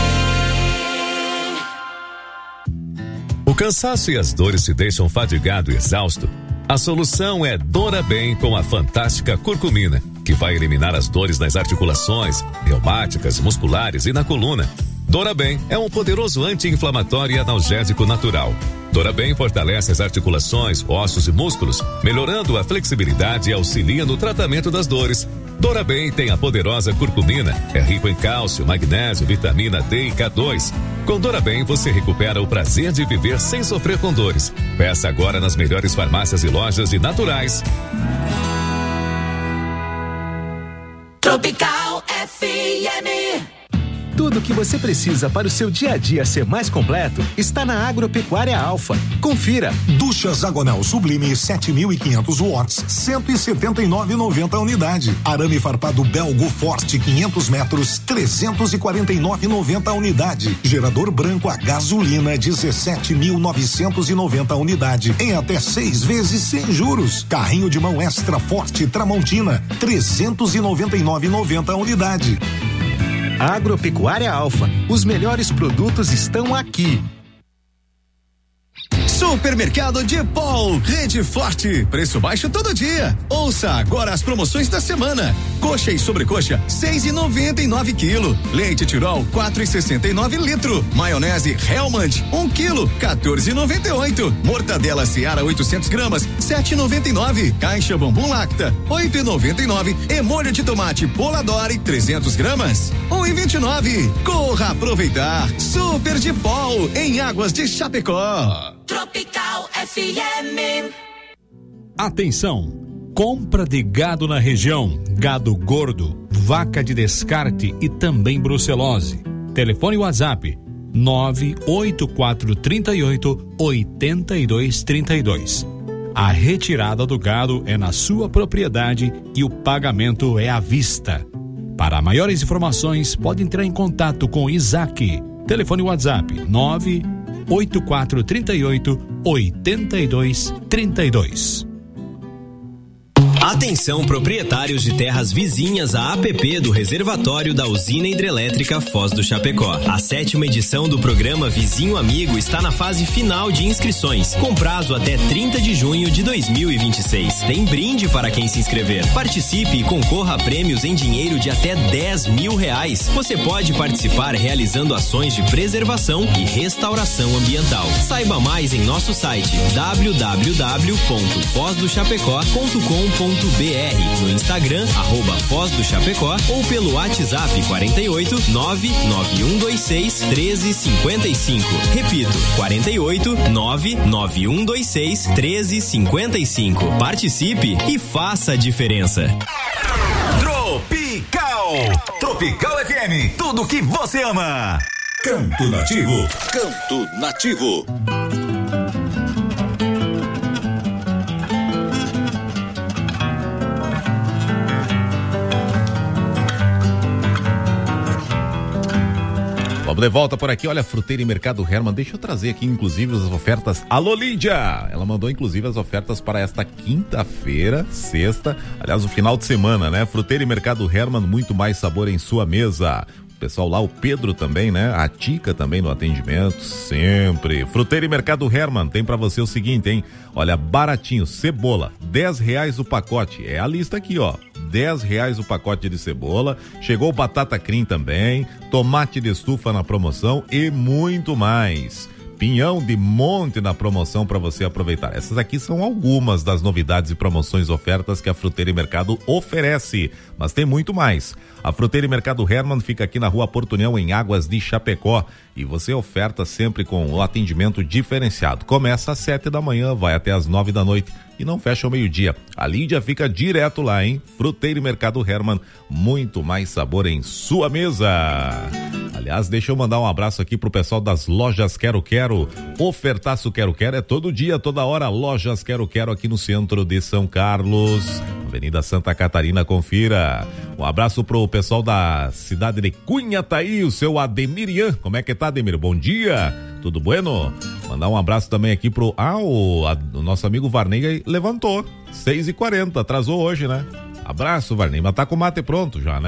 Speaker 6: O cansaço e as dores te deixam fadigado e exausto? A solução é Dorabem com a fantástica curcumina, que vai eliminar as dores nas articulações, reumáticas, musculares e na coluna. Dorabem é um poderoso anti-inflamatório e analgésico natural. Dorabem fortalece as articulações, ossos e músculos, melhorando a flexibilidade e auxilia no tratamento das dores. Dorabem tem a poderosa curcumina, é rico em cálcio, magnésio, vitamina D e K2. Com Dorabem você recupera o prazer de viver sem sofrer com dores. Peça agora nas melhores farmácias e lojas de naturais.
Speaker 2: Tropical FM.
Speaker 7: Tudo o que você precisa para o seu dia a dia ser mais completo está na Agropecuária Alfa. Confira.
Speaker 8: Duchas Agonal Sublime 7.500 watts, 179,90 unidade. Arame farpado Belgo Forte 500 metros, 349,90 unidade. Gerador branco a gasolina 17.990 unidade, em até 6 vezes sem juros. Carrinho de mão extra forte Tramontina 399,90 unidade.
Speaker 7: Agropecuária Alfa, os melhores produtos estão aqui.
Speaker 11: Supermercado de Paul, Rede Forte, preço baixo todo dia. Ouça agora as promoções da semana. Coxa e sobrecoxa, 6,99 quilo. Leite Tirol, 4,69 litro. Maionese Hellmann's, 1 quilo, 14,98. Mortadela Seara 800 gramas, 7,99. Caixa Bombom Lacta, 8,99. E molho de tomate Poladore, 300 gramas, 1,29. Corra aproveitar. Super de Paul, em Águas de Chapecó.
Speaker 2: Tropical FM.
Speaker 23: Atenção! Compra de gado na região, gado gordo, vaca de descarte e também brucelose. Telefone WhatsApp 98438-8232. A retirada do gado é na sua propriedade e o pagamento é à vista. Para maiores informações, pode entrar em contato com Isaac. Telefone WhatsApp 98438-8232.
Speaker 9: Atenção, proprietários de terras vizinhas à APP do reservatório da usina hidrelétrica Foz do Chapecó. A 7ª edição do programa Vizinho Amigo está na fase final de inscrições, com prazo até 30 de junho de 2026. Tem brinde para quem se inscrever. Participe e concorra a prêmios em dinheiro de até R$10.000. Você pode participar realizando ações de preservação e restauração ambiental. Saiba mais em nosso site www.fozdochapecó.com.br, no Instagram @Foz do Chapecó ou pelo WhatsApp 48 99126 1355. Repito, 48 99126 1355. Participe e faça a diferença.
Speaker 14: Tropical FM, tudo que você ama.
Speaker 3: Canto Nativo.
Speaker 14: Canto Nativo.
Speaker 1: Vamos de volta por aqui, olha, Fruteira e Mercado Hermann, deixa eu trazer aqui inclusive as ofertas. Alô, Lídia! Ela mandou inclusive as ofertas para esta quinta-feira, sexta, aliás, o final de semana, né? Fruteira e Mercado Hermann, muito mais sabor em sua mesa. O pessoal lá, o Pedro também, né? A Tica também no atendimento, sempre. Fruteira e Mercado Hermann, tem pra você o seguinte, hein? Olha, baratinho, cebola, R$10 o pacote, é a lista aqui, ó. R$10 o pacote de cebola, chegou batata cream também, tomate de estufa na promoção e muito mais. Pinhão de monte na promoção para você aproveitar. Essas aqui são algumas das novidades e promoções, ofertas que a Fruteira e Mercado oferece, mas tem muito mais. A Fruteira e Mercado Hermann fica aqui na Rua Porto União, em Águas de Chapecó, e você oferta sempre com o atendimento diferenciado. Começa às 7 da manhã, vai até às 9 da noite e não fecha ao meio-dia. A Lídia fica direto lá, hein? Fruteira e Mercado Hermann, muito mais sabor em sua mesa. Aliás, deixa eu mandar um abraço aqui pro pessoal das Lojas Quero Quero. Ofertaço Quero Quero é todo dia, toda hora. Lojas Quero Quero aqui no centro de São Carlos, Avenida Santa Catarina, confira. Um abraço pro pessoal da cidade de Cunha, tá aí o seu Ademirian. Como é que tá, Ademir? Bom dia, tudo bueno? Mandar um abraço também aqui pro o nosso amigo Varney levantou, 6h40, atrasou hoje, né? Abraço, Varney, mas tá com o mate pronto já, né?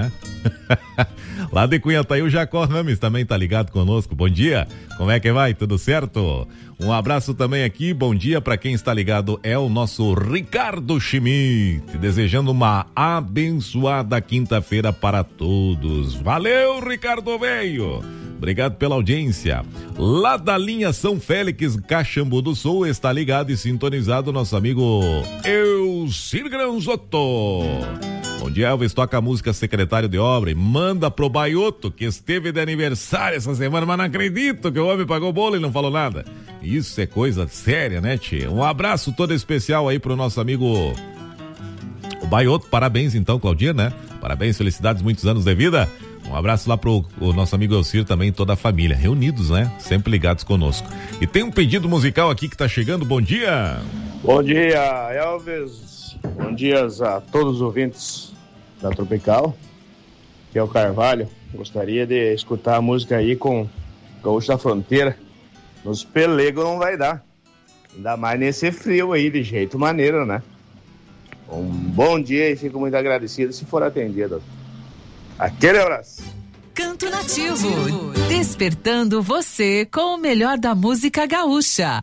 Speaker 1: Lá de Cunhataí, o Jacó Rames também tá ligado conosco. Bom dia, como é que vai? Tudo certo? Um abraço também aqui, bom dia para quem está ligado, é o nosso Ricardo Schmidt, desejando uma abençoada quinta-feira para todos. Valeu, Ricardo Veio! Obrigado pela audiência. Lá da linha São Félix, Caxambu do Sul, está ligado e sintonizado nosso amigo Elcir Granzotto. Bom dia, Elvis, toca a música Secretário de Obra e manda pro Baioto, que esteve de aniversário essa semana, mas não acredito que o homem pagou o bolo e não falou nada. Isso é coisa séria, né, tia? Um abraço todo especial aí pro nosso amigo o Baioto. Parabéns então, Claudinha, né? Parabéns, felicidades, muitos anos de vida. Um abraço lá pro nosso amigo Elcir também, toda a família, reunidos, né? Sempre ligados conosco. E tem um pedido musical aqui que tá chegando, bom dia!
Speaker 18: Bom dia, Elvis. Bom dia a todos os ouvintes da Tropical, que é o Carvalho. Gostaria de escutar a música aí com Gaúcho da Fronteira. Nos pelegos não vai dar, ainda mais nesse frio aí, de jeito maneiro, né? Um bom dia e fico muito agradecido se for atendido. Aquele abraço.
Speaker 15: Canto Nativo, despertando você com o melhor da música gaúcha.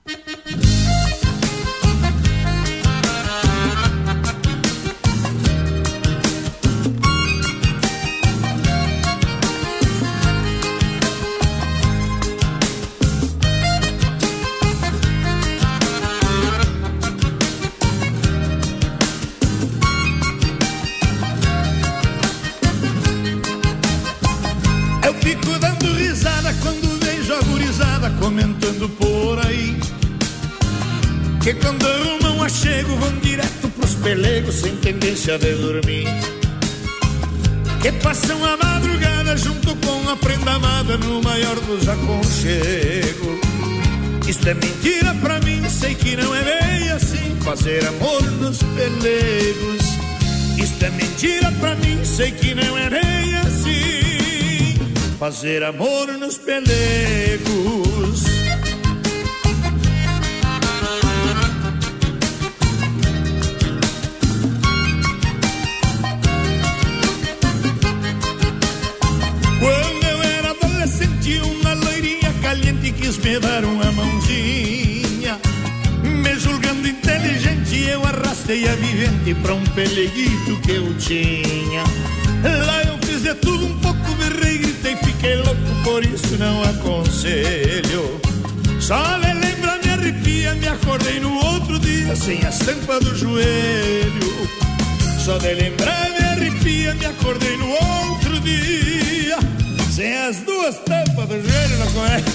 Speaker 17: Comentando por aí que quando arrumam um achego vão direto pros pelegos sem tendência de dormir, que passam a madrugada junto com a prenda amada no maior dos aconchegos. Isto é mentira pra mim, sei que não é bem assim fazer amor nos pelegos. Isto é mentira pra mim, sei que não é bem assim fazer amor nos pelegos. Quando eu era adolescente, uma loirinha caliente quis me dar uma mãozinha. Me julgando inteligente, eu arrastei a vivente pra um peleguito que eu tinha. Lá eu fiz de tudo um pouco, berrei, gritei, fiquei louco, por isso não aconselho. Só de lembrar me arrepia, me acordei no outro dia sem a estampa do joelho. Só de lembrar me arrepia, me acordei no outro dia sem as duas tampas do joelho, não conhece?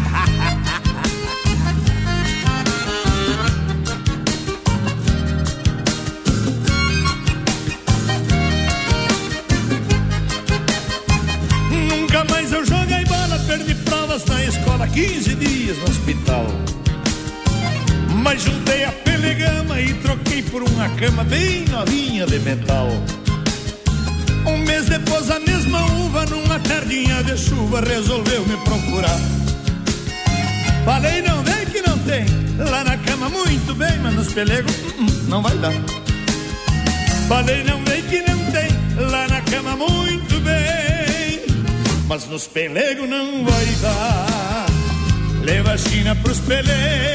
Speaker 17: Nunca mais eu joguei bola, perdi provas na escola, 15 dias no hospital. Mas juntei a pelegama e troquei por uma cama bem novinha de metal. Um mês depois a mesma uva, numa tardinha de chuva, resolveu me procurar. Falei, não vem que não tem, lá na cama muito bem, mas nos pelegos não vai dar. Falei, não vem que não tem, lá na cama muito bem, mas nos pelegos não vai dar. Leva a China pros pelegos,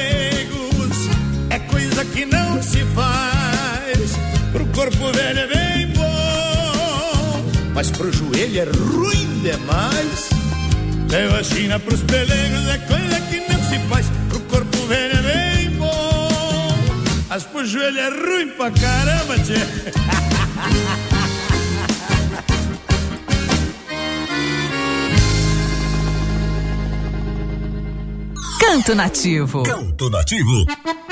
Speaker 17: é coisa que não se faz. Pro corpo velho é bem bom, mas pro joelho é ruim demais. Leva a China pros pelegos, é coisa que não se faz. Pro corpo velho é bem bom, mas pro joelho é ruim pra caramba, tchê.
Speaker 15: Canto Nativo.
Speaker 3: Canto Nativo.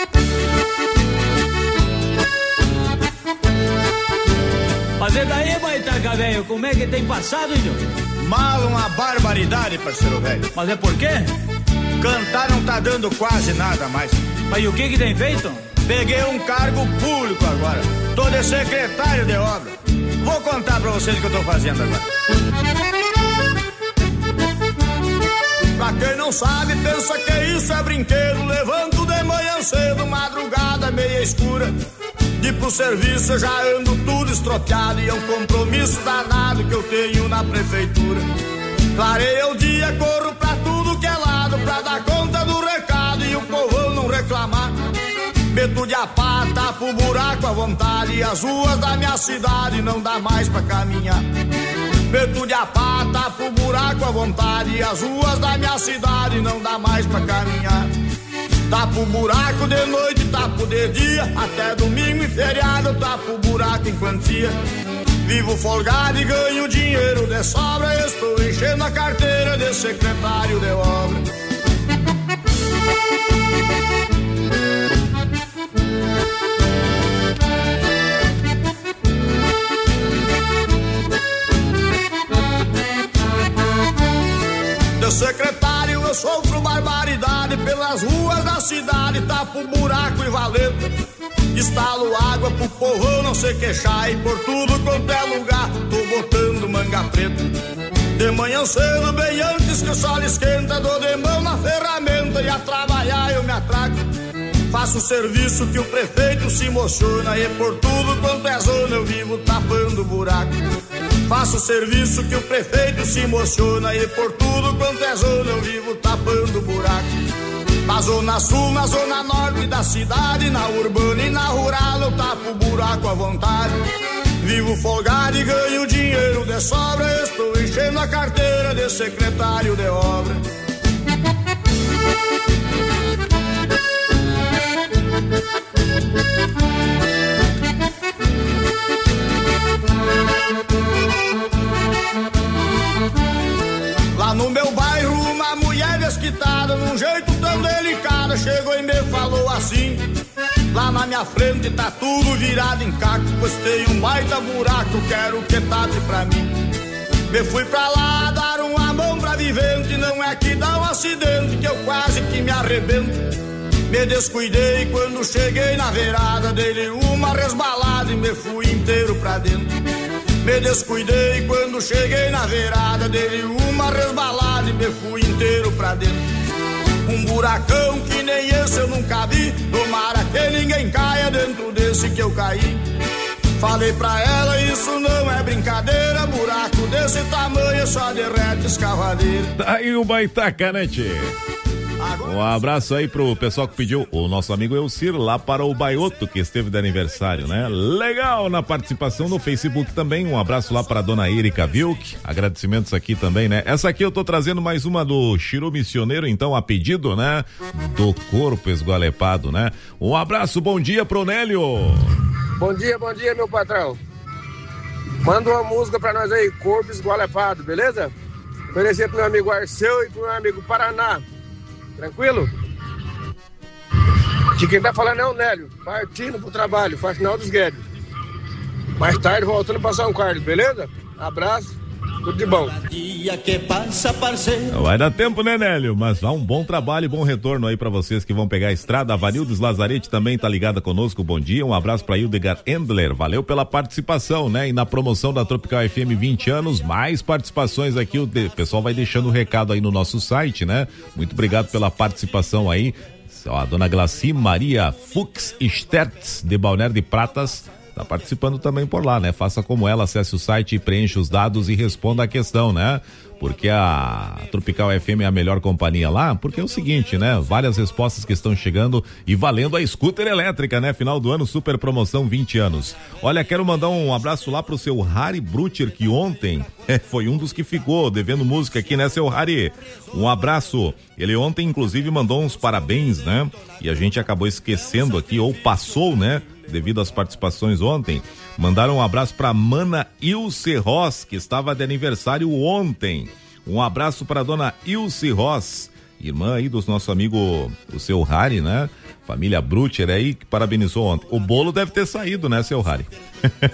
Speaker 10: Mas e daí, Baitaca, velho? Como é que tem passado, Índio?
Speaker 18: Mal, uma barbaridade, parceiro velho.
Speaker 10: Mas é por quê?
Speaker 18: Cantar não tá dando quase nada mais.
Speaker 10: Mas e o que tem feito?
Speaker 18: Peguei um cargo público agora. Tô de secretário de obra. Vou contar pra vocês o que eu tô fazendo agora. Pra quem não sabe, pensa que isso é brinquedo. Levanto de manhã cedo, madrugada meia escura.
Speaker 12: E pro serviço eu já ando tudo estropiado. E é um compromisso danado que eu tenho na prefeitura. Clareia o dia, corro pra tudo que é lado, pra dar conta do recado e o povão não reclamar. Meto de a pá, tapo o buraco à vontade, e as ruas da minha cidade não dá mais pra caminhar. Meto de a pá, tapo o buraco à vontade, e as ruas da minha cidade não dá mais pra caminhar. Tapo o buraco de noite, tapo de dia, até domingo e feriado eu tapo o buraco em quantia. Vivo folgado e ganho dinheiro de sobra, estou enchendo a carteira de secretário de obra. De secretário eu sofro barbaridade, pelas ruas da cidade tapo buraco e valeta. Instalo água pro povão não se queixar, e por tudo quanto é lugar tô botando manga preta. De manhã cedo, bem antes que o sol esquenta, dou de mão na ferramenta e a trabalhar eu me atraco. Faço o serviço que o prefeito se emociona, e por tudo quanto é zona eu vivo tapando buraco. Faço o serviço que o prefeito se emociona, e por tudo quanto é zona eu vivo tapando buraco. Na zona sul, na zona norte da cidade, na urbana e na rural eu tapo buraco à vontade. Vivo folgado e ganho dinheiro de sobra, estou enchendo a carteira de secretário de obra. Lá no meu bairro uma mulher desquitada, num jeito tão delicado, chegou e me falou assim: lá na minha frente tá tudo virado em caco, pois tem um baita buraco, quero que tape pra mim. Me fui pra lá dar uma mão pra vivente, não é que dá um acidente que eu quase que me arrebento. Me descuidei quando cheguei na beirada, dei uma resbalada e me fui inteiro pra dentro. Me descuidei quando cheguei na beirada, dei uma resbalada e me fui inteiro pra dentro. Um buracão que nem esse eu nunca vi, tomara que ninguém caia dentro desse que eu caí. Falei pra ela, isso não é brincadeira, buraco desse tamanho só derrete escavadeira.
Speaker 1: Tá aí o Baitaca, né, tchê? Um abraço aí pro pessoal que pediu, o nosso amigo Elcir, lá para o Baioto, que esteve de aniversário, né? Legal na participação no Facebook também. Um abraço lá para a dona Erika Vilk. Agradecimentos aqui também, né? Essa aqui eu tô trazendo mais uma do Chiru Missioneiro, então, a pedido, né? Do Corpo Esgualepado, né? Um abraço, bom dia pro Nélio.
Speaker 13: Bom dia, meu patrão. Manda uma música pra nós aí, Corpo Esgualepado, beleza? Oferecer pro meu amigo Arceu e pro meu amigo Paraná. Tranquilo? De quem tá falando é o Nélio, partindo pro trabalho, Faxinal dos Guedes. Mais tarde voltando pra São Carlos, beleza? Abraço, tudo de bom.
Speaker 1: Vai dar tempo, né, Nélio? Mas há um bom trabalho e bom retorno aí pra vocês que vão pegar a estrada. A Vanildes Lazarete também tá ligada conosco, bom dia. Um abraço pra Hildegard Endler, valeu pela participação, né? E na promoção da Tropical FM 20 anos, mais participações aqui, o pessoal vai deixando o recado aí no nosso site, né? Muito obrigado pela participação aí. A dona Glaci Maria Fux Stertz, de Balneário de Pratas, tá participando também por lá, né? Faça como ela, acesse o site, preencha os dados e responda a questão, né? Porque a Tropical FM é a melhor companhia lá, porque é o seguinte, né? Várias respostas que estão chegando e valendo a scooter elétrica, né? Final do ano, super promoção 20 anos. Olha, quero mandar um abraço lá pro seu Harry Brutcher, que ontem foi um dos que ficou devendo música aqui, né, seu Harry? Um abraço. Ele ontem, inclusive, mandou uns parabéns, né? E a gente acabou esquecendo aqui, ou passou, né? Devido às participações ontem, mandaram um abraço para Mana Ilse Ross, que estava de aniversário ontem. Um abraço para dona Ilse Ross, irmã aí do nosso amigo, o seu Harry, né? Família Brutcher aí, que parabenizou ontem. O bolo deve ter saído, né, seu Harry?